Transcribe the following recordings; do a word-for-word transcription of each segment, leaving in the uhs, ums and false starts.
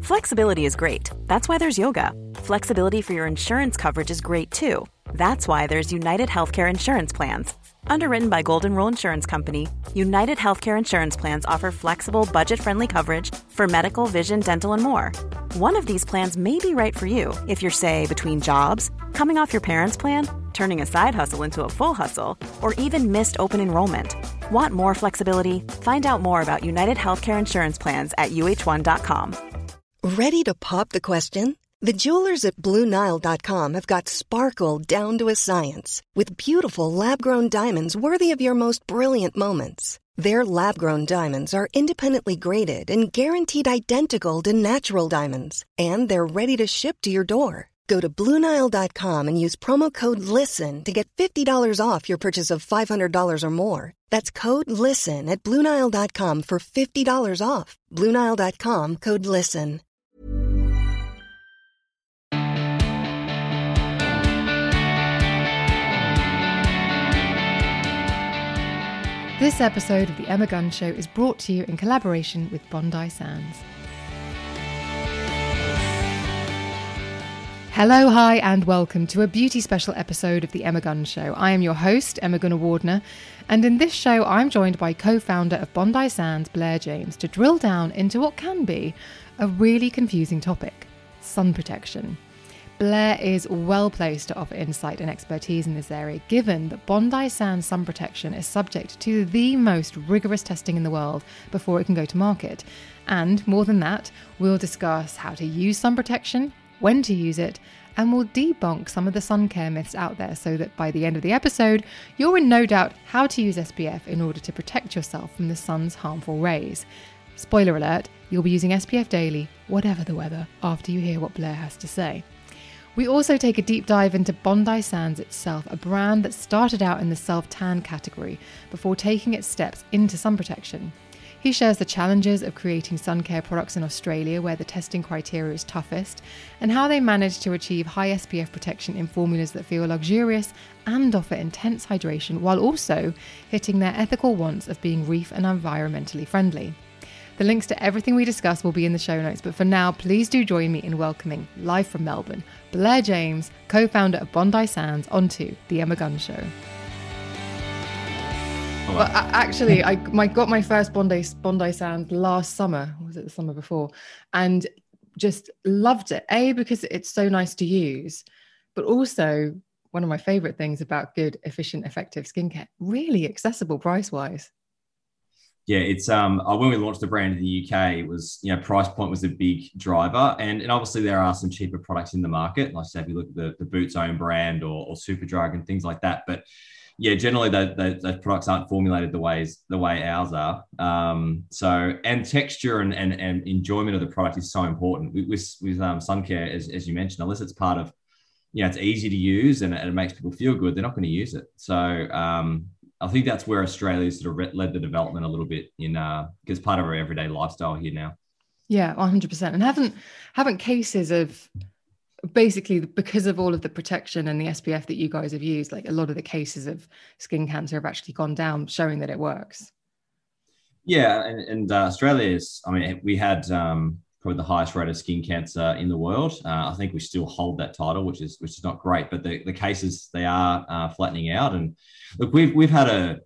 Flexibility is great. That's why there's yoga. Flexibility for your insurance coverage is great too. That's why there's United Healthcare Insurance Plans. Underwritten by Golden Rule Insurance Company, United Healthcare Insurance Plans offer flexible, budget-friendly coverage for medical, vision, dental, and more. One of these plans may be right for you if you're, say, between jobs, coming off your parents' plan, turning a side hustle into a full hustle, or even missed open enrollment. Want more flexibility? Find out more about United Healthcare Insurance Plans at U H one dot com. Ready to pop the question? The jewelers at Blue Nile dot com have got sparkle down to a science with beautiful lab-grown diamonds worthy of your most brilliant moments. Their lab-grown diamonds are independently graded and guaranteed identical to natural diamonds, and they're ready to ship to your door. Go to Blue Nile dot com and use promo code LISTEN to get fifty dollars off your purchase of five hundred dollars or more. That's code LISTEN at Blue Nile dot com for fifty dollars off. Blue Nile dot com, code LISTEN. This episode of The Emma Guns Show is brought to you in collaboration with Bondi Sands. Hello, hi, and welcome to a beauty special episode of The Emma Guns Show. I am your host, Emma Gunnar-Wardner, and in this show I'm joined by co-founder of Bondi Sands, Blair James, to drill down into what can be a really confusing topic, sun protection. Blair is well placed to offer insight and expertise in this area, given that Bondi Sands sun protection is subject to the most rigorous testing in the world before it can go to market. And more than that, we'll discuss how to use sun protection, when to use it, and we'll debunk some of the sun care myths out there so that by the end of the episode, you're in no doubt how to use S P F in order to protect yourself from the sun's harmful rays. Spoiler alert, you'll be using S P F daily, whatever the weather, after you hear what Blair has to say. We also take a deep dive into Bondi Sands itself, a brand that started out in the self-tan category before taking its steps into sun protection. He shares the challenges of creating sun care products in Australia, where the testing criteria is toughest, and how they manage to achieve high S P F protection in formulas that feel luxurious and offer intense hydration, while also hitting their ethical wants of being reef and environmentally friendly. The links to everything we discuss will be in the show notes, but for now, please do join me in welcoming, live from Melbourne, Blair James, co-founder of Bondi Sands, onto The Emma Guns Show. Well, actually, I my, got my first Bondi, Bondi Sands last summer, or was it the summer before? And just loved it. A, because it's so nice to use, but also one of my favourite things about good, efficient, effective skincare, really accessible price-wise. Yeah, it's um when we launched the brand in the U K, it was, you know, price point was a big driver, and, and obviously there are some cheaper products in the market. Like I said, if you look at the, the Boots own brand or, or Superdrug and things like that, but yeah, generally those, those, those products aren't formulated the ways the way ours are. Um, so and texture and, and and enjoyment of the product is so important with with, with um, sun care, as as you mentioned. Unless it's part of, you know, it's easy to use and, and it makes people feel good, they're not going to use it. So um, I think that's where Australia's sort of led the development a little bit in uh, because part of our everyday lifestyle here now. Yeah, one hundred percent. And haven't haven't cases of basically, because of all of the protection and the S P F that you guys have used, like a lot of the cases of skin cancer have actually gone down, showing that it works. Yeah, and, and uh, Australia is, I mean, we had um, probably the highest rate of skin cancer in the world. Uh, I think we still hold that title, which is which is not great, but the, the cases, they are uh, flattening out. And look, we've we've had a,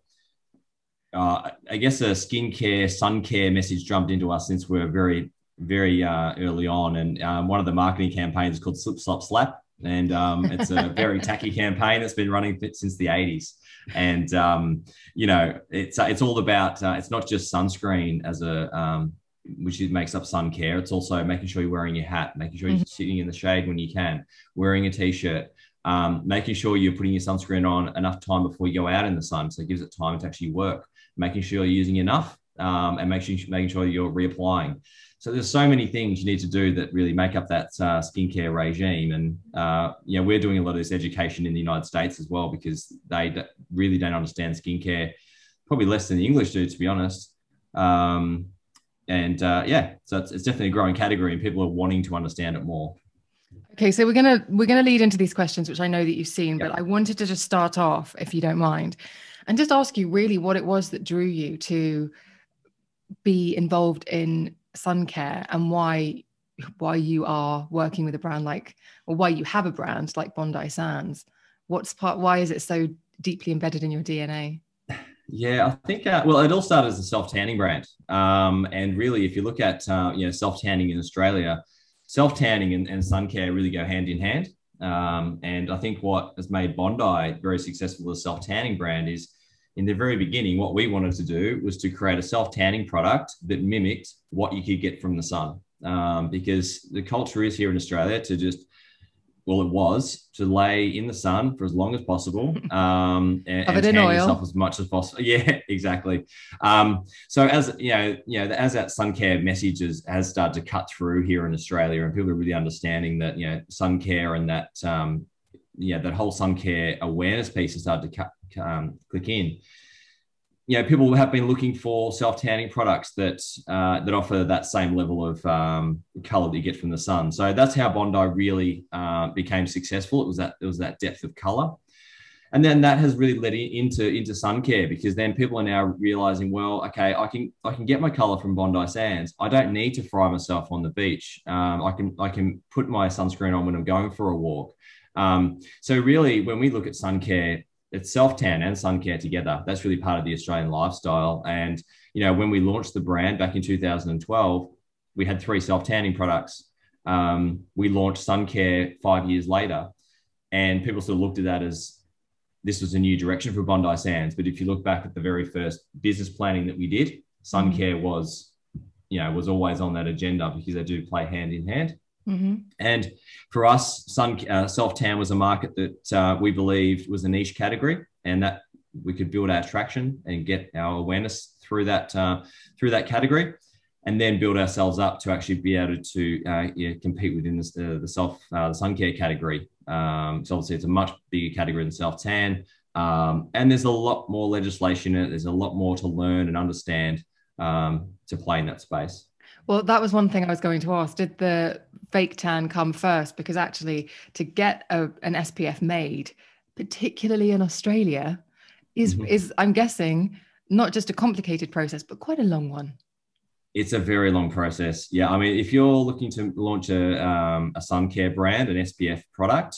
uh, I guess a skincare, sun care message drummed into us since we were very, very uh, early on. And um, one of the marketing campaigns is called Slip, Slop, Slap. And um, it's a very tacky campaign that's been running since the eighties. And, um, you know, it's it's all about, uh, it's not just sunscreen as a, um, which makes up sun care. It's also making sure you're wearing your hat, making sure you're mm-hmm. sitting in the shade when you can, wearing a t-shirt, um, making sure you're putting your sunscreen on enough time before you go out in the sun. So it gives it time to actually work, making sure you're using enough um, and making sure, making sure you're reapplying. So there's so many things you need to do that really make up that uh, skincare regime. And, uh, you know, we're doing a lot of this education in the United States as well, because they d- really don't understand skincare, probably less than the English do, to be honest. Um, and uh, yeah, so it's, it's definitely a growing category and people are wanting to understand it more. Okay, so we're gonna we're gonna lead into these questions, which I know that you've seen, Yep. but I wanted to just start off, if you don't mind, and just ask you really what it was that drew you to be involved in sun care and why why you are working with a brand like, or why you have a brand like Bondi Sands. What's part, why is it so deeply embedded in your D N A? Yeah, I think, uh, well, it all started as a self-tanning brand. Um, and really, if you look at, uh, you know, self-tanning in Australia, self-tanning and, and sun care really go hand in hand. Um, and I think what has made Bondi very successful as a self-tanning brand is, in the very beginning, what we wanted to do was to create a self-tanning product that mimicked what you could get from the sun. Um, because the culture is here in Australia to just, well, it was to lay in the sun for as long as possible, um, and, and tan yourself as much as possible. Yeah, exactly. Um, so as you know, you know, as that sun care message has, has started to cut through here in Australia, and people are really understanding that, you know, sun care and that, um, yeah, that whole sun care awareness piece has started to cut, um, click in. You know, people have been looking for self-tanning products that uh, that offer that same level of um, color that you get from the sun. So that's how Bondi really uh, became successful. It was that it was that depth of color, and then that has really led into into sun care, because then people are now realizing, well, okay, I can I can get my color from Bondi Sands. I don't need to fry myself on the beach. Um, I can I can put my sunscreen on when I'm going for a walk. Um, so really, when we look at sun care, it's self-tan and sun care together. That's really part of the Australian lifestyle. And, you know, when we launched the brand back in two thousand twelve, we had three self-tanning products. Um, we launched sun care five years later, and people sort of looked at that as this was a new direction for Bondi Sands. But if you look back at the very first business planning that we did, sun mm-hmm. care was, you know, was always on that agenda, because they do play hand in hand. Mm-hmm. And for us, sun uh, self-tan was a market that uh, we believed was a niche category, and that we could build our traction and get our awareness through that uh, through that category, and then build ourselves up to actually be able to uh, yeah, compete within this, uh, the self uh, the sun care category. Um, so obviously, it's a much bigger category than self-tan, um, and there's a lot more legislation in it. There's a lot more to learn and understand um, to play in that space. Well, that was one thing I was going to ask. Did the fake tan come first? Because actually, to get a, an S P F made, particularly in Australia, is, mm-hmm. is, I'm guessing, not just a complicated process, but quite a long one. It's a very long process. Yeah. I mean, if you're looking to launch a, um, a sun care brand, an S P F product,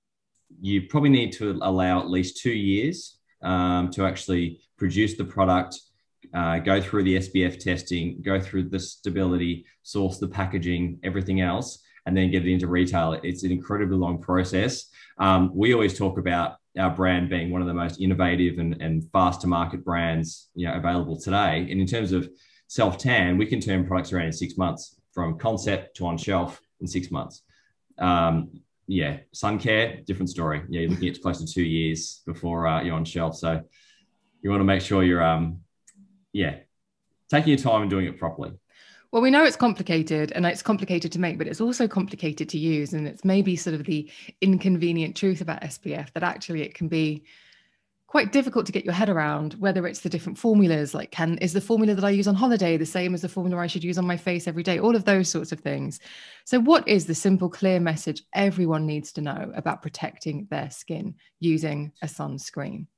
you probably need to allow at least two years um, to actually produce the product, Uh, go through the S P F testing, go through the stability, source the packaging, everything else, and then get it into retail. It's an incredibly long process. Um, we always talk about our brand being one of the most innovative and, and fast to market brands, you know, available today. And in terms of self-tan, we can turn products around in six months from concept to on shelf in six months. Um, yeah, sun care, different story. Yeah, you're looking at close to two years before uh, you're on shelf. So you want to make sure you're, um, yeah, taking your time and doing it properly. Well, we know it's complicated, and it's complicated to make, but it's also complicated to use. And it's maybe sort of the inconvenient truth about S P F that actually it can be quite difficult to get your head around, whether it's the different formulas, like can, is the formula that I use on holiday the same as the formula I should use on my face every day? All of those sorts of things. So what is the simple, clear message everyone needs to know about protecting their skin using a sunscreen?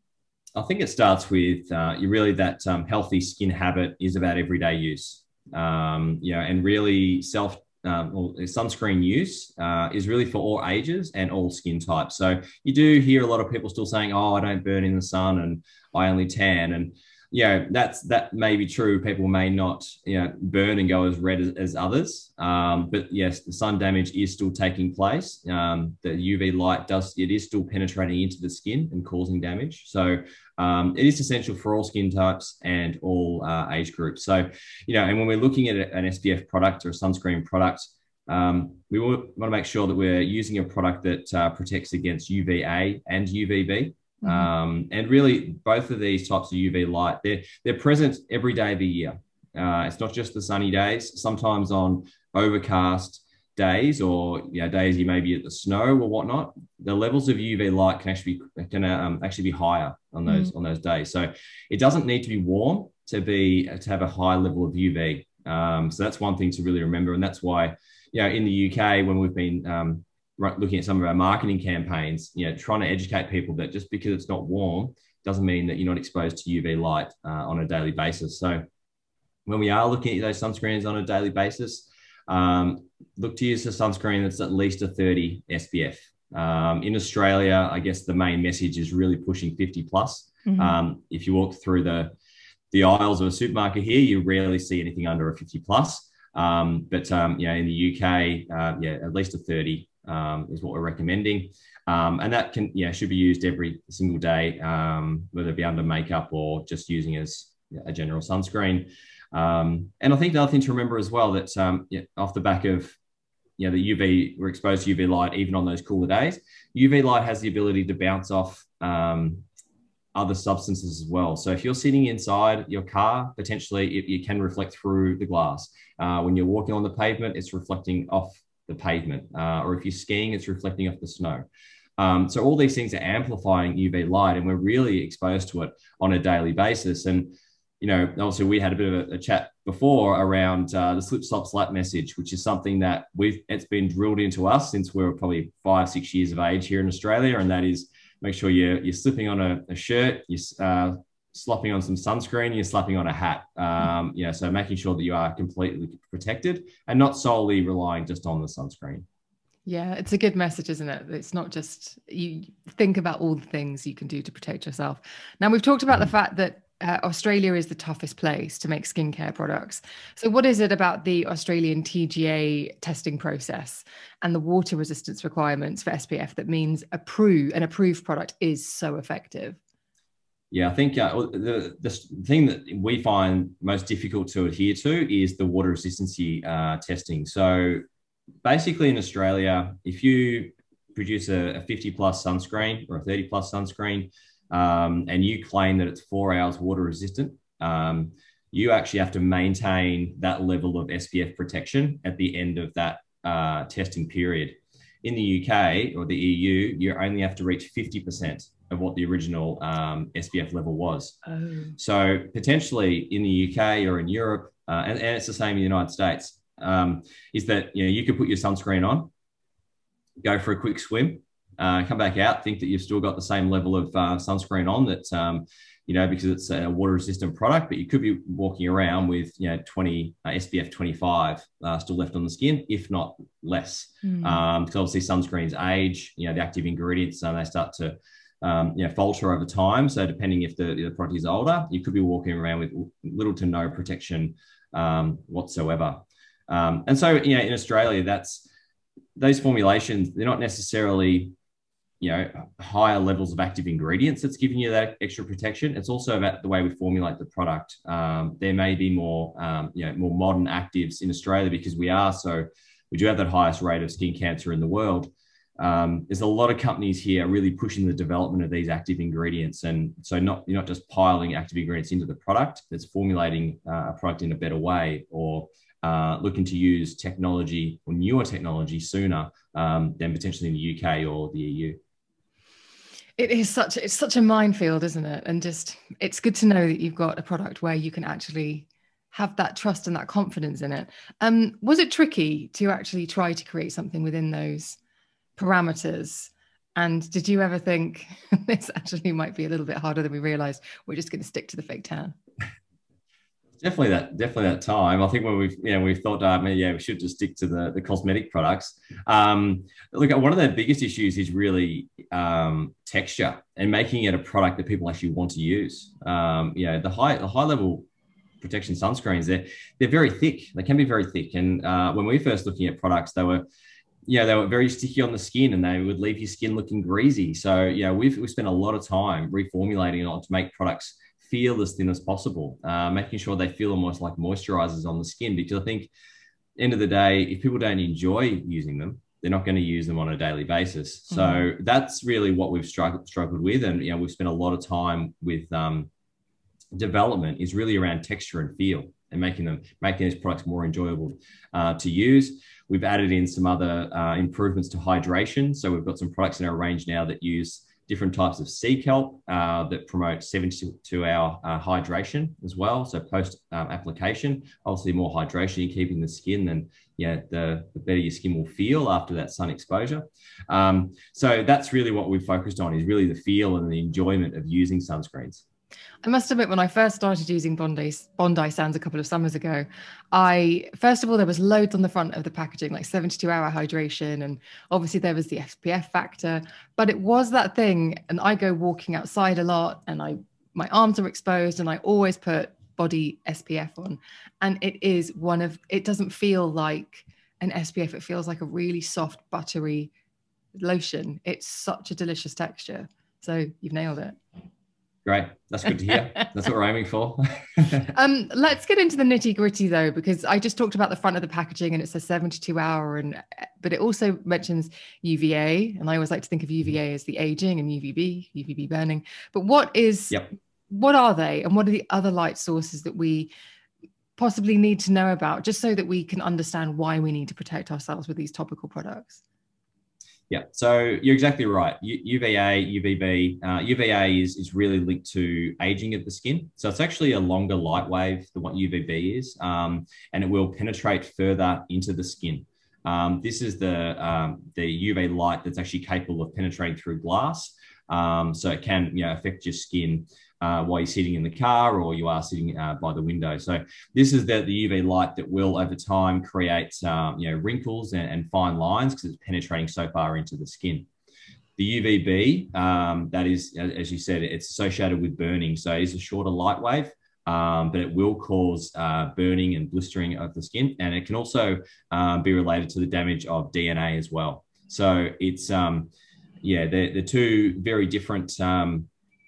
I think it starts with uh, you really that um, healthy skin habit is about everyday use. Um, you know, and really self um, well, sunscreen use uh, is really for all ages and all skin types. So you do hear a lot of people still saying, "Oh, I don't burn in the sun and I only tan." And you know, that's that may be true. People may not, you know, burn and go as red as, as others. Um, but yes, the sun damage is still taking place. Um, the U V light does, it is still penetrating into the skin and causing damage. So um, it is essential for all skin types and all uh, age groups. So, you know, and when we're looking at an S P F product or a sunscreen product, um, we want to make sure that we're using a product that uh, protects against U V A and U V B. Mm-hmm. Um, and really, both of these types of U V light, they're, they're present every day of the year. Uh, it's not just the sunny days. Sometimes on overcast days or you know, days you may be at the snow or whatnot, the levels of U V light can actually be, can, um, actually be higher on those, mm-hmm. on those days. So it doesn't need to be warm to, be, to have a high level of U V. Um, so that's one thing to really remember. And that's why, you know, in the U K, when we've been um, looking at some of our marketing campaigns, you know, trying to educate people that just because it's not warm doesn't mean that you're not exposed to U V light uh, on a daily basis. So when we are looking at those sunscreens on a daily basis, um, look to use a sunscreen that's at least a thirty S P F. Um, in Australia, I guess the main message is really pushing fifty plus. Mm-hmm. Um, if you walk through the, the aisles of a supermarket here, you rarely see anything under a fifty plus. Um, but, um, you know, in the U K, uh, yeah, at least a thirty um, is what we're recommending. Um, and that can, yeah, should be used every single day, um, whether it be under makeup or just using as a general sunscreen. Um, and I think the other thing to remember as well, that um, yeah, off the back of, you know, the U V, we're exposed to U V light even on those cooler days. U V light has the ability to bounce off um, other substances as well. So if you're sitting inside your car, potentially it, it can reflect through the glass. Uh, when you're walking on the pavement, it's reflecting off the pavement. Uh, or if you're skiing, it's reflecting off the snow. Um, so all these things are amplifying U V light, and we're really exposed to it on a daily basis. And, you know, obviously we had a bit of a, a chat before around uh, the slip, slop, slap message, which is something that we've, it's been drilled into us since we were probably five, six years of age here in Australia. And that is, make sure you're, you're slipping on a, a shirt, you're uh, slopping on some sunscreen, you're slapping on a hat. Um, you know, so making sure that you are completely protected and not solely relying just on the sunscreen. Yeah, it's a good message, isn't it? It's not just, you think about all the things you can do to protect yourself. Now, we've talked about mm-hmm. the fact that uh, Australia is the toughest place to make skincare products. So what is it about the Australian T G A testing process and the water resistance requirements for S P F that means approve, an approved product is so effective? Yeah, I think uh, the, the thing that we find most difficult to adhere to is the water resistancy uh, testing. So basically in Australia, if you produce a, a fifty plus sunscreen or a thirty plus sunscreen, um, and you claim that it's four hours water resistant, um, you actually have to maintain that level of S P F protection at the end of that uh, testing period. In the U K or the E U, you only have to reach fifty percent of what the original um, S P F level was. Oh. So potentially in the U K or in Europe, uh, and, and it's the same in the United States, Um, is that, you know, you could put your sunscreen on, go for a quick swim, uh, come back out, think that you've still got the same level of uh, sunscreen on that, um, you know, because it's a water resistant product, but you could be walking around with, you know, twenty uh, S P F twenty-five uh, still left on the skin, if not less. Mm. Um, because obviously sunscreens age, you know, the active ingredients, uh, they start to, um, you know, falter over time. So depending if the, the product is older, you could be walking around with little to no protection um, whatsoever. Um, and so, you know, in Australia, that's those formulations, they're not necessarily, you know, higher levels of active ingredients that's giving you that extra protection. It's also about the way we formulate the product. Um, there may be more, um, you know, more modern actives in Australia because we are so, we do have that highest rate of skin cancer in the world. Um, there's a lot of companies here really pushing the development of these active ingredients. And so not, you're not just piling active ingredients into the product, it's formulating uh, a product in a better way, or Uh, looking to use technology or newer technology sooner um, than potentially in the U K or the E U. It is such, it's such a minefield, isn't it? And just, it's good to know that you've got a product where you can actually have that trust and that confidence in it. Um, was it tricky to actually try to create something within those parameters? And did you ever think this actually might be a little bit harder than we realized? We're just going to stick to the fake tan. Definitely that, definitely that time. I think when we've, you know, we've thought, uh, yeah, we should just stick to the, the cosmetic products. Um, look, one of the biggest issues is really um, texture and making it a product that people actually want to use. Um, you know, the high, the high level protection sunscreens, they're, they're very thick. They can be very thick. And uh, when we were first looking at products, they were, yeah, they were very sticky on the skin and they would leave your skin looking greasy. So, yeah, we've, we've spent a lot of time reformulating it to make products feel as thin as possible, uh, making sure they feel almost like moisturizers on the skin. Because I think end of the day, if people don't enjoy using them, they're not going to use them on a daily basis. So mm-hmm. that's really what we've struggled, struggled with. And, you know, we've spent a lot of time with um, development is really around texture and feel and making them, making these products more enjoyable uh, to use. We've added in some other uh, improvements to hydration. So we've got some products in our range now that use different types of sea kelp uh, that promote seventy-two hour uh, hydration as well. So post um, application, obviously more hydration you're keeping the skin, then yeah, the, the better your skin will feel after that sun exposure. Um, so that's really what we've focused on, is really the feel and the enjoyment of using sunscreens. I must admit, when I first started using Bondi, Bondi Sands a couple of summers ago, I, first of all, there was loads on the front of the packaging, like seventy-two hour hydration. And obviously there was the S P F factor, but it was that thing. And I go walking outside a lot and I, my arms are exposed and I always put body S P F on. And it is one of, it doesn't feel like an S P F. It feels like a really soft, buttery lotion. It's such a delicious texture. So you've nailed it. Great. That's good to hear. That's what we're aiming for. um, let's get into the nitty gritty though, because I just talked about the front of the packaging and it says seventy-two hour, and but it also mentions U V A. And I always like to think of U V A as the aging and U V B, U V B burning. But what is, yep. what are they? And what are the other light sources that we possibly need to know about, just so that we can understand why we need to protect ourselves with these topical products? Yeah, so you're exactly right. U V A, U V B, uh, U V A is, is really linked to aging of the skin. So it's actually a longer light wave than what U V B is, um, and it will penetrate further into the skin. Um, this is the, um, the U V light that's actually capable of penetrating through glass. Um, so it can, you know, affect your skin uh, while you're sitting in the car or you are sitting uh, by the window. So this is the, the U V light that will over time create, um, you know, wrinkles and, and fine lines because it's penetrating so far into the skin. The U V B, um, that is, as you said, it's associated with burning. So it's a shorter light wave, um, but it will cause uh, burning and blistering of the skin. And it can also uh, be related to the damage of D N A as well. So it's, um, yeah, they're, they're two very different um,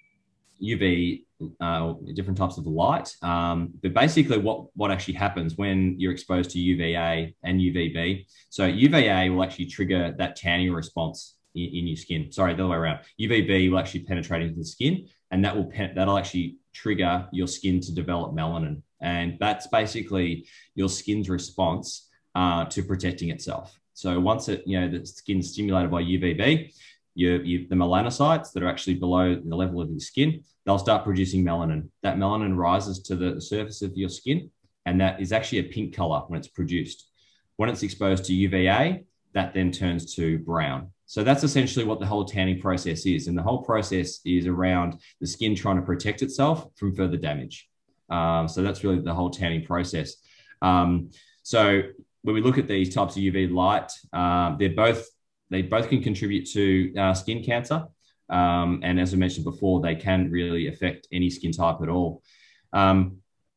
U V, uh, different types of light. Um, but basically what, what actually happens when you're exposed to U V A and U V B, so U V A will actually trigger that tanning response in, in your skin. Sorry, the other way around. U V B will actually penetrate into the skin, and that will that'll actually trigger your skin to develop melanin. And that's basically your skin's response uh, to protecting itself. So once it, you know, the skin's stimulated by U V B, You, you, the melanocytes that are actually below the level of your skin, they'll start producing melanin. That melanin rises to the surface of your skin, and that is actually a pink color when it's produced. When it's exposed to U V A, that then turns to brown. So that's essentially what the whole tanning process is. And the whole process is around the skin trying to protect itself from further damage. Um, so that's really the whole tanning process. Um, so when we look at these types of U V light, um, they're both They both can contribute to uh, skin cancer. Um, and as I mentioned before, they can really affect any skin type at all. Um,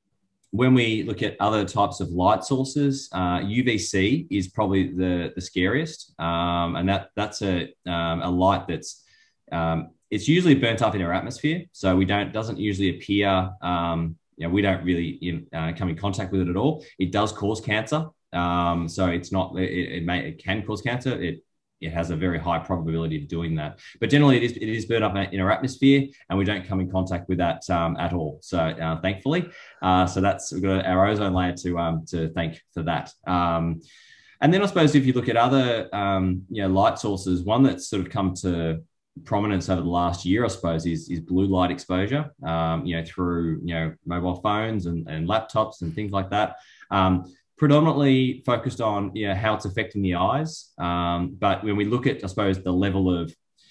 when we look at other types of light sources, uh, U V C is probably the, the scariest. Um, and that, that's a, um, a light that's, um, it's usually burnt up in our atmosphere. So we don't, doesn't usually appear, um, you know, we don't really in, uh, come in contact with it at all. It does cause cancer. Um, so it's not, it, it may, it can cause cancer. It, It has a very high probability of doing that. But generally, it is, it is burned up in our atmosphere, and we don't come in contact with that um, at all. So uh, thankfully, uh, so that's, we've got our ozone layer to um, to thank for that. Um, and then I suppose if you look at other um, you know, light sources, one that's sort of come to prominence over the last year, I suppose, is, is blue light exposure, um, you know, through, you know, mobile phones and, and laptops and things like that. Um, predominantly focused on, you know, how it's affecting the eyes. Um, but when we look at, I suppose, the level of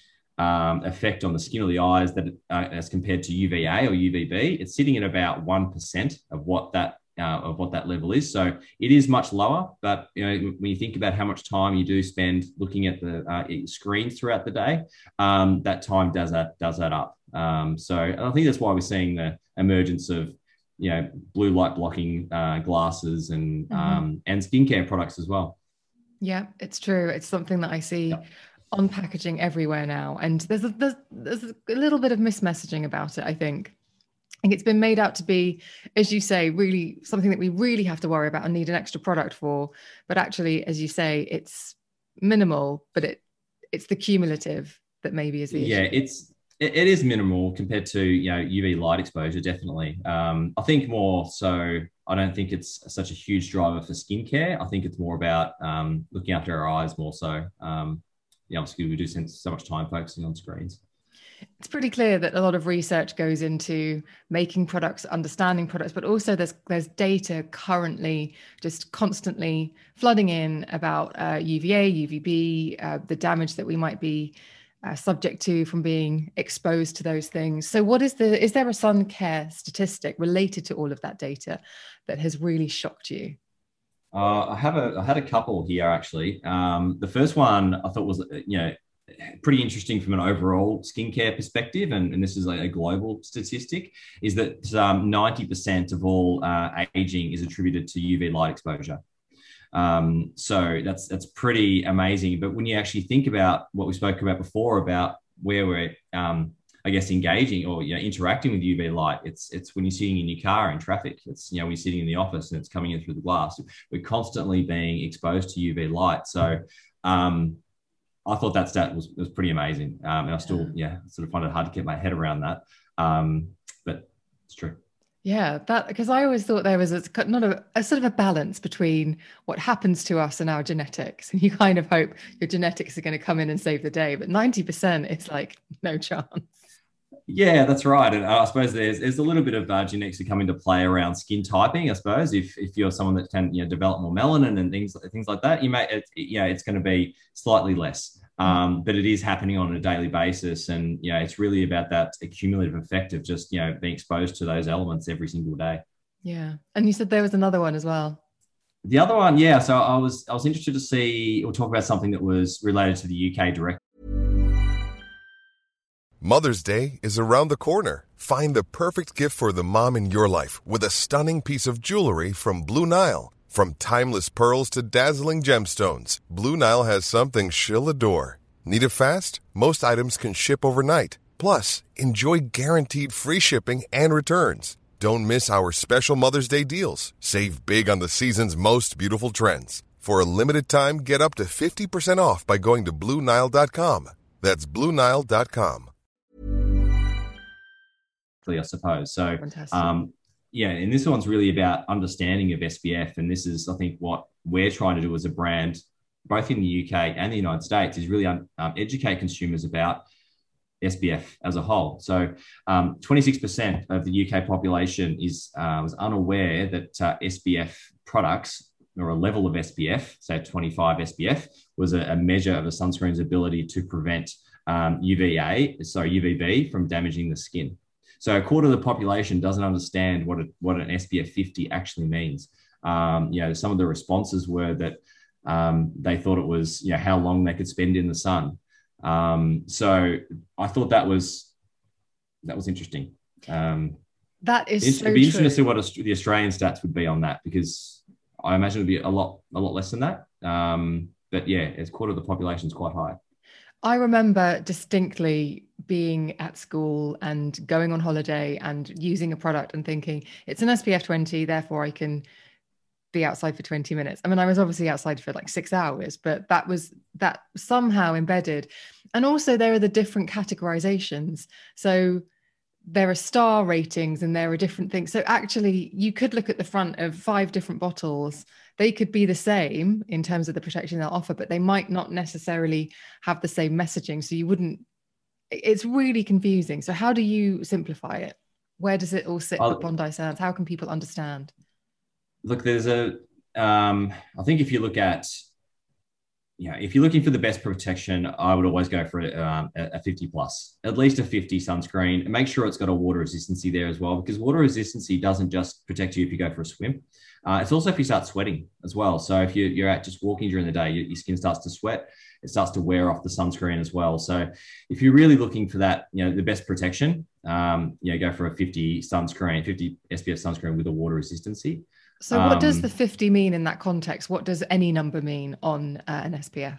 um, effect on the skin of the eyes that uh, as compared to U V A or U V B, it's sitting at about one percent of what that uh, of what that level is. So it is much lower, but you know, when you think about how much time you do spend looking at the uh, screens throughout the day, um, that time does that does that up. Um, so I think that's why we're seeing the emergence of, you know, blue light blocking uh, glasses and mm-hmm. um, and skincare products as well. Yeah, it's true. It's something that I see yep. on packaging everywhere now, and there's a, there's there's a little bit of mismessaging about it. I think. I think it's been made out to be, as you say, really something that we really have to worry about and need an extra product for. But actually, as you say, it's minimal, but it it's the cumulative that maybe is the yeah, issue. it's. It is minimal compared to, you know, U V light exposure, definitely. Um, I think more so, I don't think it's such a huge driver for skincare. I think it's more about um, looking after our eyes more so. Um, yeah, obviously we do spend so much time focusing on screens. It's pretty clear that a lot of research goes into making products, understanding products, but also there's there's data currently just constantly flooding in about uh, U V A, U V B, uh, the damage that we might be uh, subject to from being exposed to those things. So what is the, is there a sun care statistic related to all of that data that has really shocked you? Uh, I have a, I had a couple here actually. Um, the first one I thought was, you know, pretty interesting from an overall skincare perspective, and, and this is like a global statistic, is that um, ninety percent of all uh, aging is attributed to U V light exposure. Um, so that's that's pretty amazing. But when you actually think about what we spoke about before about where we're, um, I guess, engaging or you know, interacting with U V light, it's it's when you're sitting in your car in traffic. It's you know when you're sitting in the office and it's coming in through the glass. We're constantly being exposed to U V light. So um, I thought that stat was was pretty amazing, um, and I still yeah sort of find it hard to get my head around that, um, but it's true. Yeah, that because I always thought there was a, not a, a sort of a balance between what happens to us and our genetics. And you kind of hope your genetics are going to come in and save the day. But ninety percent, it's like no chance. Yeah, that's right. And I suppose there's there's a little bit of uh, genetics that come into play around skin typing. I suppose if if you're someone that can you know develop more melanin and things things like that, you may it, you know it's going to be slightly less. Um, but it is happening on a daily basis, and you know it's really about that accumulative effect of just you know being exposed to those elements every single day. Yeah, and you said there was another one as well. The other one, yeah. So I was I was interested to see or talk about something that was related to the U K directly. Mother's Day is around the corner. Find the perfect gift for the mom in your life with a stunning piece of jewelry from Blue Nile. From timeless pearls to dazzling gemstones, Blue Nile has something she'll adore. Need it fast? Most items can ship overnight. Plus, enjoy guaranteed free shipping and returns. Don't miss our special Mother's Day deals. Save big on the season's most beautiful trends. For a limited time, get up to fifty percent off by going to Blue Nile dot com. That's Blue Nile dot com. I suppose. So, um, yeah, and this one's really about understanding of S P F. And this is, I think, what we're trying to do as a brand, both in the U K and the United States, is really um, educate consumers about S P F as a whole. So um, twenty-six percent of the U K population is uh, was unaware that uh, S P F products or a level of S P F, say twenty-five S P F, was a, a measure of a sunscreen's ability to prevent um, U V A, sorry, U V B from damaging the skin. So a quarter of the population doesn't understand what a, what an S P F fifty actually means. Um, you know, some of the responses were that um, they thought it was, you know, how long they could spend in the sun. Um, so I thought that was that was interesting. Um, that is it'd so be interesting true. to see what the Australian stats would be on that, because I imagine it'd be a lot a lot less than that. Um, but yeah, it's quarter of the population is quite high. I remember distinctly being at school and going on holiday and using a product and thinking it's an S P F twenty, therefore I can be outside for twenty minutes. I mean, I was obviously outside for like six hours, but that was that somehow embedded. And also there are the different categorizations. So there are star ratings and there are different things. So actually you could look at the front of five different bottles. They could be the same in terms of the protection they'll offer, but they might not necessarily have the same messaging. So you wouldn't, it's really confusing. So how do you simplify it? Where does it all sit I'll, at Bondi Sands? How can people understand? Look, there's a, um, I think if you look at, yeah, if you're looking for the best protection, I would always go for um, a fifty plus, at least a fifty sunscreen, and make sure it's got a water resistancy there as well, because water resistancy doesn't just protect you if you go for a swim. Uh, it's also if you start sweating as well. So if you, you're out just walking during the day, your, your skin starts to sweat, it starts to wear off the sunscreen as well. So if you're really looking for that, you know, the best protection, um, you know, go for a fifty sunscreen, fifty S P F sunscreen with a water resistancy. So what um, does the fifty mean in that context? What does any number mean on uh, an S P F?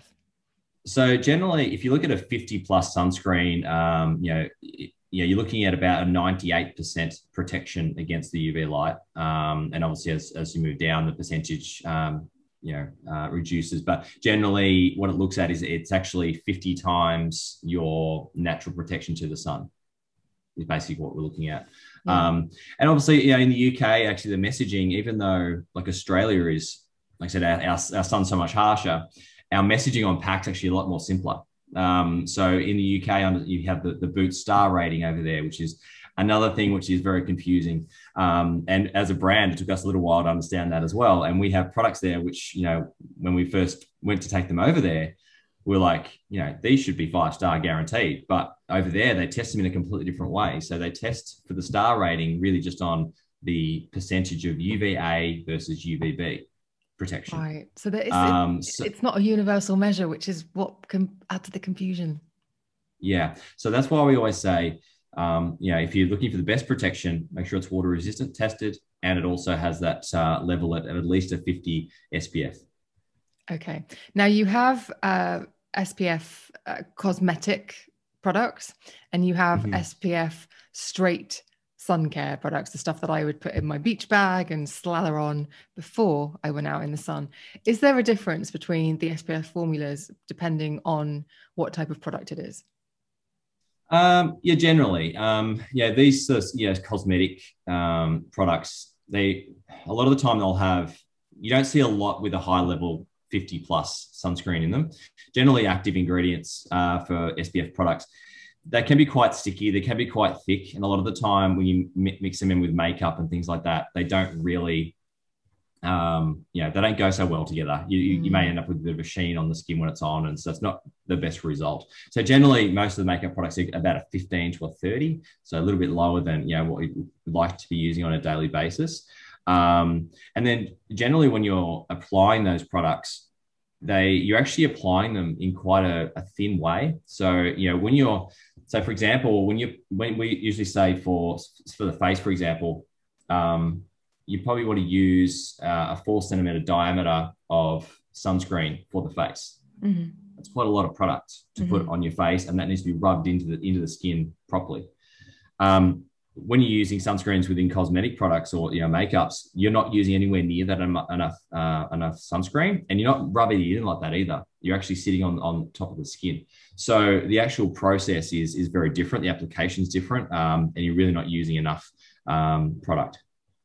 So generally, if you look at a fifty plus sunscreen, um, you know, it, you know, you're looking at about a ninety-eight percent protection against the U V light. Um, and obviously, as, as you move down, the percentage, um, you know, uh, reduces. But generally, what it looks at is it's actually fifty times your natural protection to the sun, is basically what we're looking at. Yeah. Um, and obviously, you know, in the U K, actually, the messaging, even though like Australia is, like I said, our, our, our sun's so much harsher, our messaging on packs actually a lot more simpler. Um, so in the U K, you have the, the Boots star rating over there, which is another thing which is very confusing. Um, and as a brand, it took us a little while to understand that as well. And we have products there which, you know, when we first went to take them over there, we're like, you know, these should be five star guaranteed. But over there, they test them in a completely different way. So they test for the star rating really just on the percentage of U V A versus U V B protection. Right. So there is, um, it, so, it's not a universal measure, which is what can add to the confusion. Yeah. So that's why we always say, um, you know, if you're looking for the best protection, make sure it's water resistant, tested, and it also has that uh, level at, at least a fifty S P F. Okay. Now you have uh, S P F uh, cosmetic products, and you have mm-hmm. S P F straight sun care products, the stuff that I would put in my beach bag and slather on before I went out in the sun. Is there a difference between the S P F formulas depending on what type of product it is? Um, yeah, generally. Um, yeah, these uh, yeah, cosmetic um, products, they a lot of the time they'll have, you don't see a lot with a high level fifty plus sunscreen in them. Generally active ingredients uh, for S P F products, they can be quite sticky, they can be quite thick. And a lot of the time when you mi- mix them in with makeup and things like that, they don't really, um, you know, they don't go so well together. You, you, mm. you may end up with a bit of a sheen on the skin when it's on, and so it's not the best result. So generally most of the makeup products are about a fifteen to a thirty, so a little bit lower than, you know, what you would like to be using on a daily basis. Um, and then generally when you're applying those products, they you're actually applying them in quite a, a thin way. So, you know, when you're, so for example, when you, when we usually say for, for the face, for example, um, you probably want to use uh, a four centimeter diameter of sunscreen for the face. Mm-hmm. That's quite a lot of product to mm-hmm. put on your face, and that needs to be rubbed into the, into the skin properly. Um, when you're using sunscreens within cosmetic products or, you know, makeups, you're not using anywhere near that enough uh, enough sunscreen, and you're not rubbing it in like that either. You're actually sitting on, on top of the skin. So the actual process is, is very different. The application is different, um, and you're really not using enough um, product.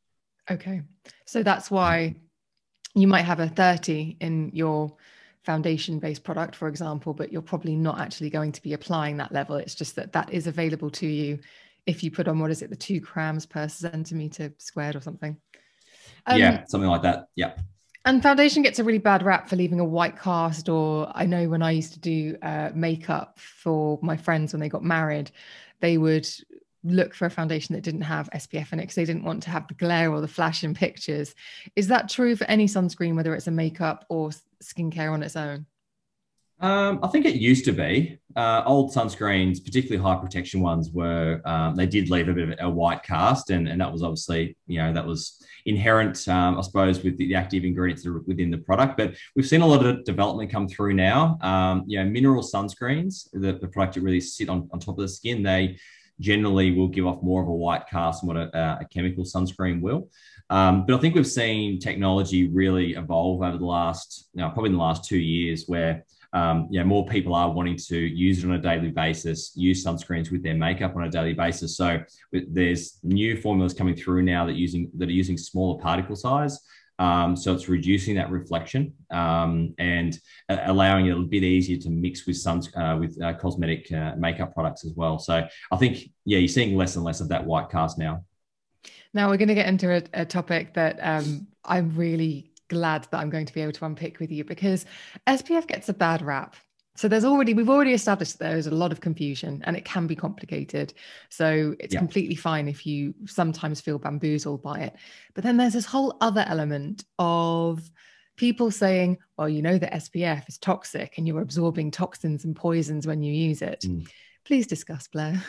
Okay. So that's why you might have a thirty in your foundation-based product, for example, but you're probably not actually going to be applying that level. It's just that that is available to you if you put on, what is it, the two grams per centimeter squared or something. Um, yeah, something like that. Yeah. And foundation gets a really bad rap for leaving a white cast, or I know when I used to do uh, makeup for my friends when they got married, they would look for a foundation that didn't have S P F in it because they didn't want to have the glare or the flash in pictures. Is that true for any sunscreen, whether it's a makeup or skincare on its own? Um, I think it used to be. Uh, old sunscreens, particularly high protection ones, were um, they did leave a bit of a white cast, and, and that was obviously, you know, that was inherent, um, I suppose, with the, the active ingredients that are within the product. But we've seen a lot of development come through now. Um, you know, mineral sunscreens, the, the product that really sit on, on top of the skin, they generally will give off more of a white cast than what a, a chemical sunscreen will. Um, but I think we've seen technology really evolve over the last, you know, probably in the last two years where, um, you know, more people are wanting to use it on a daily basis, use sunscreens with their makeup on a daily basis. So there's new formulas coming through now that using that are using smaller particle size. Um, so it's reducing that reflection um, and uh, allowing it a bit easier to mix with sun, uh, with uh, cosmetic uh, makeup products as well. So I think, yeah, you're seeing less and less of that white cast now. Now we're going to get into a, a topic that um, I'm really glad that I'm going to be able to unpick with you, because S P F gets a bad rap. So there's already, we've already established that there's a lot of confusion and it can be complicated. So it's yeah. completely fine if you sometimes feel bamboozled by it. But then there's this whole other element of people saying, well, you know, the S P F is toxic and you're absorbing toxins and poisons when you use it. Mm. Please discuss, Blair.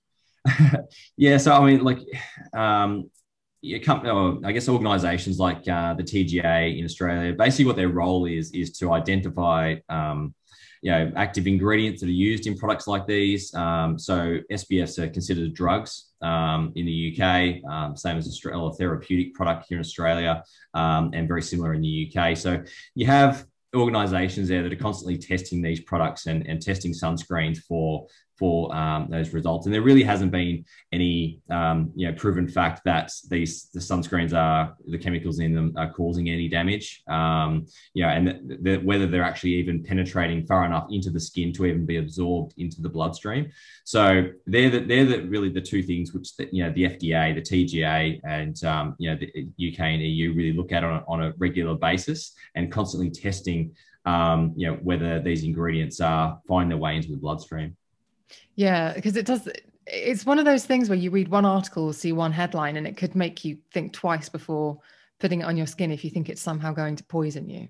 yeah. So, I mean, like, um, I guess organizations like uh, the T G A in Australia, basically what their role is, is to identify, um, you know, active ingredients that are used in products like these. Um, so S P Fs are considered drugs um, in the U K, um, same as Australia, a therapeutic product here in Australia, um, and very similar in the U K. So you have organizations there that are constantly testing these products and, and testing sunscreens for for um, those results. And there really hasn't been any, um, you know, proven fact that these the sunscreens are, the chemicals in them are causing any damage, um, you know, and the, the, whether they're actually even penetrating far enough into the skin to even be absorbed into the bloodstream. So they're the, they're the, really the two things which, the, you know, the F D A, the T G A, and, um, you know, the U K and E U really look at on a, on a regular basis and constantly testing um, you know, whether these ingredients are finding their way into the bloodstream. Yeah, because it does. It's one of those things where you read one article, see one headline, and it could make you think twice before putting it on your skin if you think it's somehow going to poison you.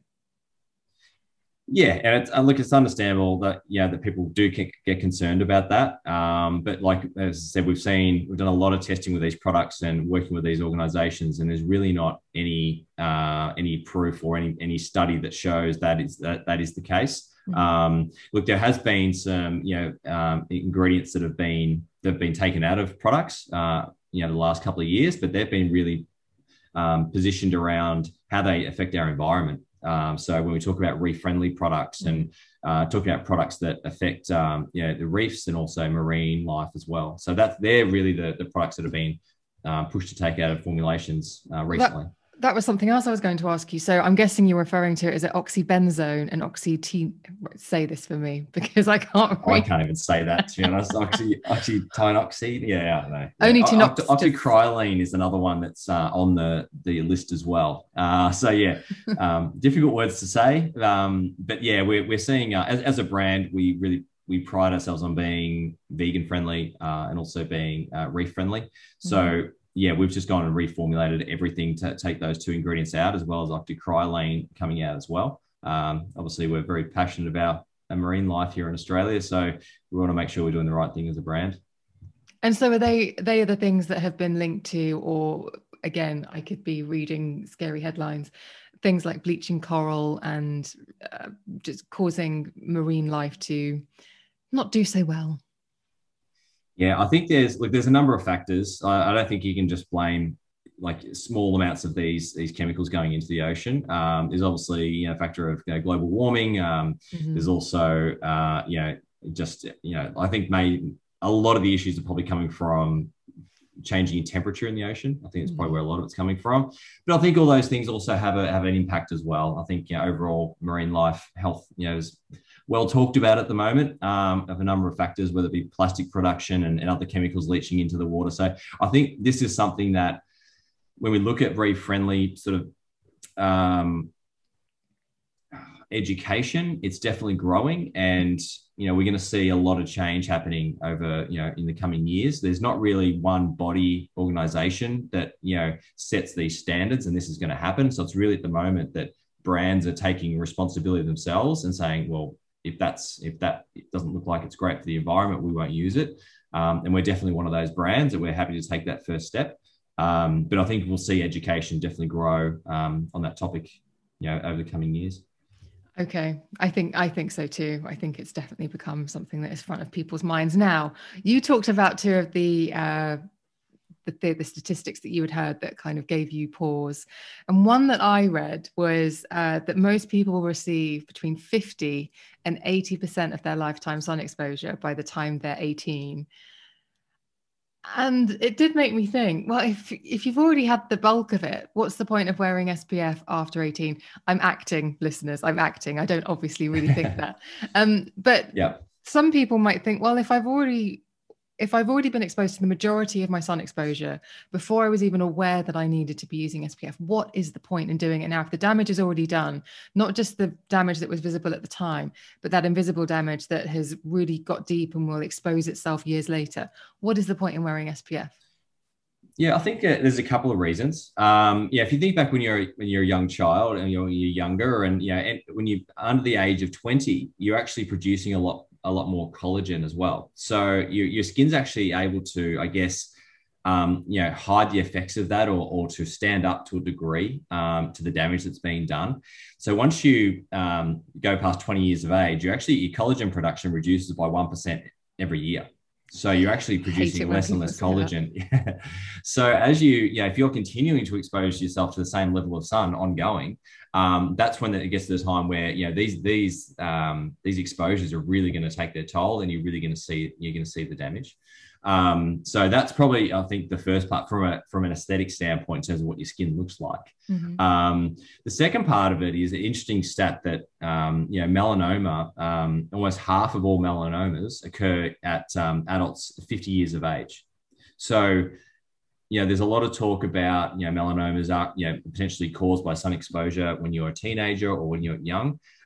Yeah, and it's, look, it's understandable that yeah that people do get concerned about that. Um, but like as I said, we've seen we've done a lot of testing with these products and working with these organisations, and there's really not any uh, any proof or any any study that shows that is that that is the case. Mm-hmm. Um, look, there has been some you know um, ingredients that have been that have been taken out of products uh, you know the last couple of years, but they've been really um, positioned around how they affect our environment. Um, so when we talk about reef-friendly products and uh, talking about products that affect, um, you know, the reefs and also marine life as well. So that's they're really the, the products that have been uh, pushed to take out of formulations uh, recently. That, that was something else I was going to ask you. So I'm guessing you're referring to it as oxybenzone and oxytine. Say this for me because I can't. Read. I can't even say that, to be honest. Oxy, oxytinoxide. Yeah, I don't know. Yeah. Only to not. Oxycrylene is another one that's uh, on the, the list as well. Uh, so yeah, um, difficult words to say. Um, but yeah, we're, we're seeing, uh, as, as a brand, we really, we pride ourselves on being vegan friendly uh, and also being uh, reef friendly. So mm-hmm. yeah, we've just gone and reformulated everything to take those two ingredients out, as well as oxycrylene coming out as well. Um, obviously, we're very passionate about a marine life here in Australia, so we want to make sure we're doing the right thing as a brand. And so are they, they are the things that have been linked to, or again, I could be reading scary headlines, things like bleaching coral and uh, just causing marine life to not do so well. Yeah, I think there's like there's a number of factors. I, I don't think you can just blame like small amounts of these these chemicals going into the ocean. Um, there's obviously you know a factor of you know, global warming. Um, mm-hmm. There's also uh, you know just you know I think maybe a lot of the issues are probably coming from changing in temperature in the ocean. I think it's probably where a lot of it's coming from. But I think all those things also have a have an impact as well. I think you know, overall marine life health you know is well talked about at the moment um, of a number of factors, whether it be plastic production and, and other chemicals leaching into the water. So I think this is something that when we look at very friendly sort of um, education, it's definitely growing. And, you know, we're going to see a lot of change happening over, you know, in the coming years. There's not really one body organization that, you know, sets these standards and this is going to happen. So it's really at the moment that brands are taking responsibility themselves and saying, well, if that's if that it doesn't look like it's great for the environment, we won't use it. Um, and we're definitely one of those brands that we're happy to take that first step. Um, but I think we'll see education definitely grow um, on that topic, you know, over the coming years. Okay, I think I think so too. I think it's definitely become something that is front of people's minds now. You talked about two of the uh, the, the statistics that you had heard that kind of gave you pause. And one that I read was uh, that most people receive between fifty and eighty percent of their lifetime sun exposure by the time they're eighteen. And it did make me think, well, if if you've already had the bulk of it, what's the point of wearing S P F after eighteen? I'm acting, listeners, I'm acting. I don't obviously really think that. Um, but yeah. Some people might think, well, if I've already if I've already been exposed to the majority of my sun exposure before I was even aware that I needed to be using S P F, what is the point in doing it now? If the damage is already done, not just the damage that was visible at the time, but that invisible damage that has really got deep and will expose itself years later, what is the point in wearing S P F? Yeah, I think uh, there's a couple of reasons. Um, yeah, if you think back when you're when you're a young child and you're, you're younger, and you know, and when you're under the age of twenty, you're actually producing a lot a lot more collagen as well. So your your skin's actually able to, I guess, um, you know, hide the effects of that, or or to stand up to a degree um, to the damage that's being done. So once you um, go past twenty years of age, you actually your collagen production reduces by one percent every year. So you're actually producing less and less collagen. So as you, you know, if you're continuing to expose yourself to the same level of sun ongoing, um, that's when it gets to the time where, you know, these these um, these exposures are really going to take their toll, and you're really going to see you're going to see the damage. Um, so that's probably, I think, the first part from a from an aesthetic standpoint in terms of what your skin looks like. Mm-hmm. Um, the second part of it is an interesting stat that um, you know melanoma, um, almost half of all melanomas occur at um, adults fifty years of age. So you know, there's a lot of talk about you know melanomas are you know potentially caused by sun exposure when you're a teenager or when you're young.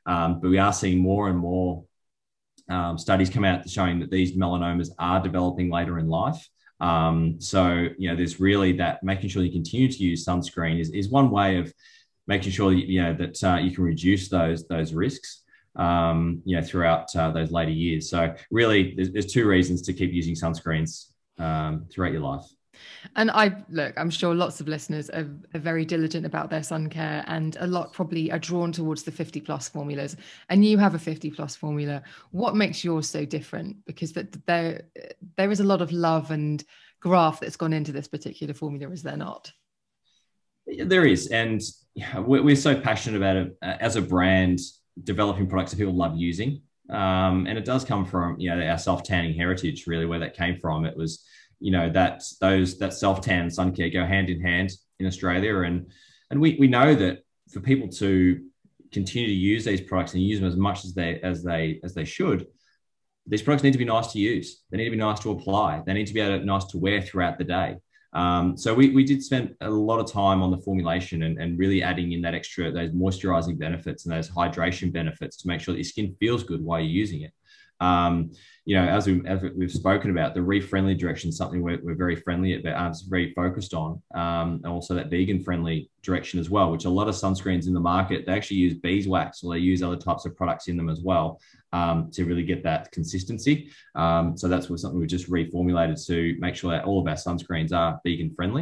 Um, but we are seeing more and more um, studies come out showing that these melanomas are developing later in life. Um, so, you know, there's really that making sure you continue to use sunscreen is, is one way of making sure, you know, that uh, you can reduce those, those risks, um, you know, throughout uh, those later years. So really there's, there's two reasons to keep using sunscreens um, throughout your life. And I look, I'm sure lots of listeners are, are very diligent about their sun care, and a lot probably are drawn towards the fifty plus formulas. And you have a fifty plus formula. What makes yours so different? Because that there, there is a lot of love and graft that's gone into this particular formula, is there not? There is. And we're so passionate about it as a brand, developing products that people love using. Um, and it does come from, you know, our self-tanning heritage, really, where that came from. It was, you know, that those that self-tan sun care go hand in hand in Australia. And, and we, we know that for people to continue to use these products and use them as much as they, as they, as they should, these products need to be nice to use. They need to be nice to apply. They need to be able to, nice to wear throughout the day. Um, so we, we did spend a lot of time on the formulation and, and really adding in that extra, those moisturizing benefits and those hydration benefits to make sure that your skin feels good while you're using it. Um, you know, as, we, as we've spoken about, the reef-friendly direction is something we're, we're very friendly about, uh, very focused on, um, and also that vegan-friendly direction as well, which a lot of sunscreens in the market, they actually use beeswax, or they use other types of products in them as well, um, to really get that consistency. Um, so that's something we've just reformulated to make sure that all of our sunscreens are vegan-friendly.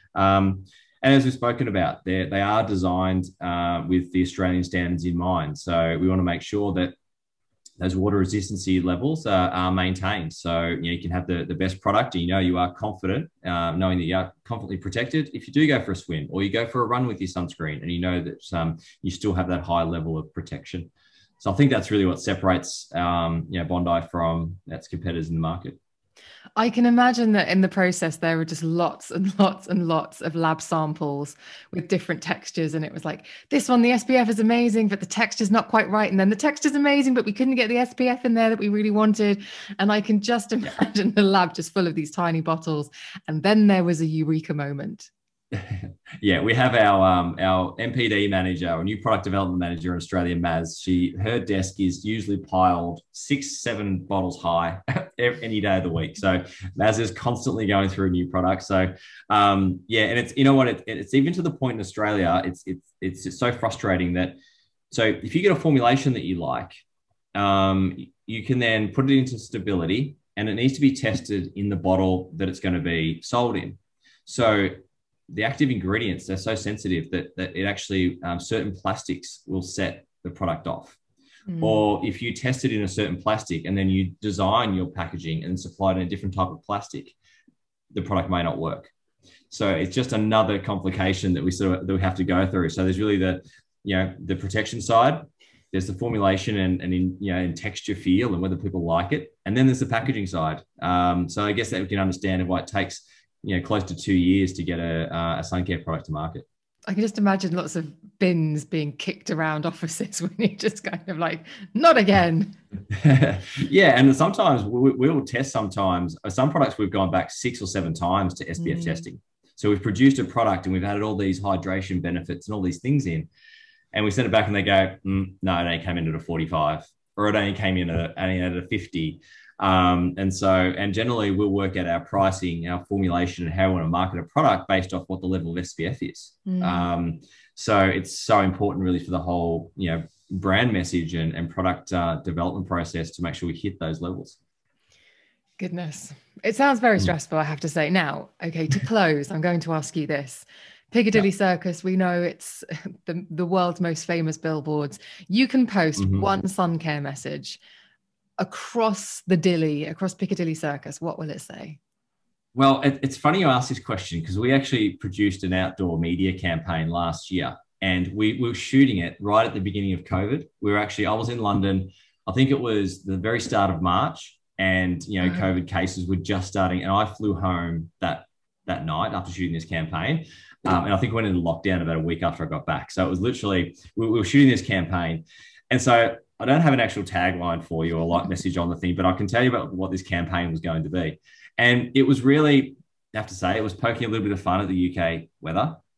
Um, And as we've spoken about, they they are designed uh, with the Australian standards in mind. So we want to make sure that those water resistancy levels uh, are maintained. So, you know, you can have the, the best product and you know you are confident, uh, knowing that you are confidently protected if you do go for a swim or you go for a run with your sunscreen, and you know that um, you still have that high level of protection. So I think that's really what separates um, you know, Bondi from its competitors in the market. I can imagine that in the process, there were just lots and lots and lots of lab samples with different textures. And it was like, this one, the S P F is amazing, but the texture's not quite right. And then the texture's amazing, but we couldn't get the S P F in there that we really wanted. And I can just imagine the lab just full of these tiny bottles. And then there was a eureka moment. Yeah, we have our um, our M P D manager, our new product development manager in Australia, Maz. She her desk is usually piled six, seven bottles high any day of the week. So Maz is constantly going through new products. So um, yeah, and it's, you know what, it, it's even to the point in Australia, it's it's it's it's so frustrating that, so if you get a formulation that you like, um, you can then put it into stability, and it needs to be tested in the bottle that it's going to be sold in. So the active ingredients, they're so sensitive that, that it actually, um, certain plastics will set the product off. Mm. Or if you test it in a certain plastic and then you design your packaging and supply it in a different type of plastic, the product may not work. So it's just another complication that we sort of, that we have to go through. So there's really the, you know, the protection side, there's the formulation and, and in, you know, in texture, feel, and whether people like it. And then there's the packaging side. Um, so I guess that we can understand why it takes, you know, close to two years to get a, uh, a sun care product to market. I can just imagine lots of bins being kicked around offices when you just kind of like, not again. Yeah. And sometimes we, we'll test sometimes, some products we've gone back six or seven times to S P F mm. testing. So we've produced a product and we've added all these hydration benefits and all these things in, and we send it back and they go, mm, no, it only came in at a forty-five, or it only came in at, only at a fifty. Um, and so, and generally we'll work out our pricing, our formulation, and how we want to market a product based off what the level of S P F is. Mm. Um, so it's so important really for the whole, you know, brand message and, and product uh, development process to make sure we hit those levels. Goodness. It sounds very stressful, I have to say. Now, okay, to close, I'm going to ask you this. Piccadilly yeah. Circus, we know it's the, the world's most famous billboards. You can post mm-hmm. one sun care message across the dilly, across Piccadilly Circus. What will it say? Well, it, it's funny you ask this question, because we actually produced an outdoor media campaign last year, and we, we were shooting it right at the beginning of COVID. We were actually, I was in London, I think it was the very start of March, and, you know, oh. COVID cases were just starting, and I flew home that, that night after shooting this campaign. Um, and I think we went into lockdown about a week after I got back. So it was literally, we, we were shooting this campaign. And so I don't have an actual tagline for you or light message on the thing, but I can tell you about what this campaign was going to be. And it was really, I have to say, it was poking a little bit of fun at the U K weather.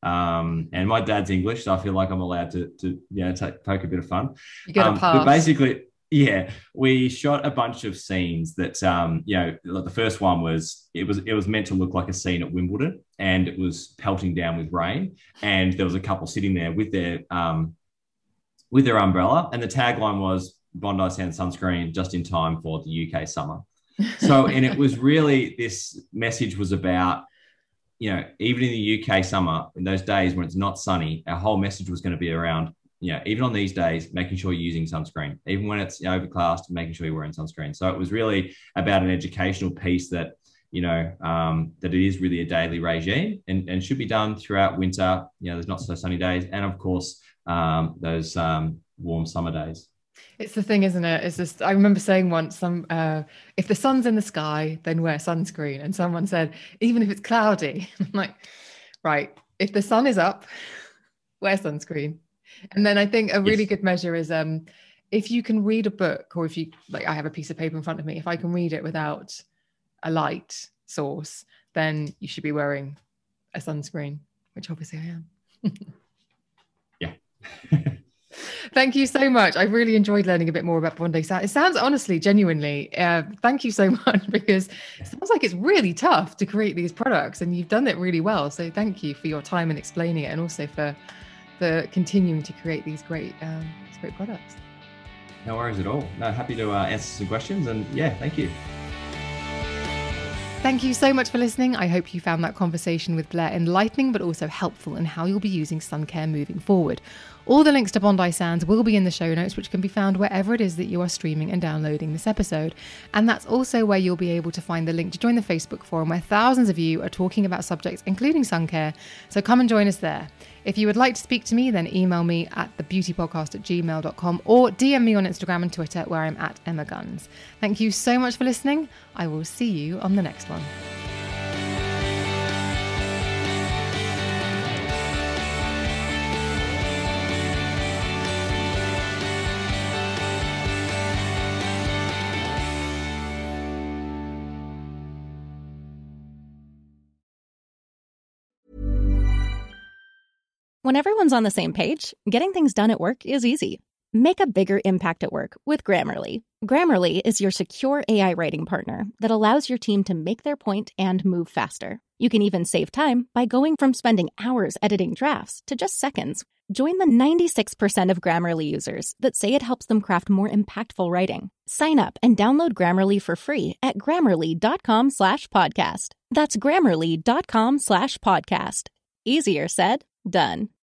Um, and my dad's English, so I feel like I'm allowed to, to you know, take, poke a bit of fun. You get um, a pass. But basically, yeah, we shot a bunch of scenes that, um, you know, the first one was, it was, it was meant to look like a scene at Wimbledon, and it was pelting down with rain. And there was a couple sitting there with their, um, with their umbrella. And the tagline was Bondi Sands sunscreen just in time for the U K summer. So, and it was really, this message was about, you know, even in the U K summer, in those days when it's not sunny, our whole message was going to be around, you know, even on these days, making sure you're using sunscreen, even when it's overcast, making sure you're wearing sunscreen. So it was really about an educational piece that, you know, um, that it is really a daily regime and, and should be done throughout winter. You know, there's not so sunny days. And of course, um, those um, warm summer days. It's the thing, isn't it? It's just, I remember saying once, some, uh, if the sun's in the sky, then wear sunscreen. And someone said, even if it's cloudy, I'm like, right, if the sun is up, wear sunscreen. And then I think a really yes. good measure is um, if you can read a book, or if you, like I have a piece of paper in front of me, if I can read it without a light source, then you should be wearing a sunscreen, which obviously I am. Yeah. Thank you so much. I really enjoyed learning a bit more about Bondi Sands. It sounds honestly, genuinely, uh, thank you so much, because it sounds like it's really tough to create these products, and you've done it really well. So thank you for your time and explaining it, and also for, for continuing to create these great, um, these great products. No worries at all. No, happy to uh, answer some questions, and yeah, thank you. Thank you so much for listening. I hope you found that conversation with Blair enlightening, but also helpful in how you'll be using sun care moving forward. All the links to Bondi Sands will be in the show notes, which can be found wherever it is that you are streaming and downloading this episode. And that's also where you'll be able to find the link to join the Facebook forum, where thousands of you are talking about subjects, including sun care. So come and join us there. If you would like to speak to me, then email me at the beauty podcast at gmail dot com or D M me on Instagram and Twitter, where I'm at Emma Guns. Thank you so much for listening. I will see you on the next one. When everyone's on the same page, getting things done at work is easy. Make a bigger impact at work with Grammarly. Grammarly is your secure A I writing partner that allows your team to make their point and move faster. You can even save time by going from spending hours editing drafts to just seconds. Join the ninety-six percent of Grammarly users that say it helps them craft more impactful writing. Sign up and download Grammarly for free at grammarly.com slash podcast. That's grammarly.com slash podcast. Easier said, done.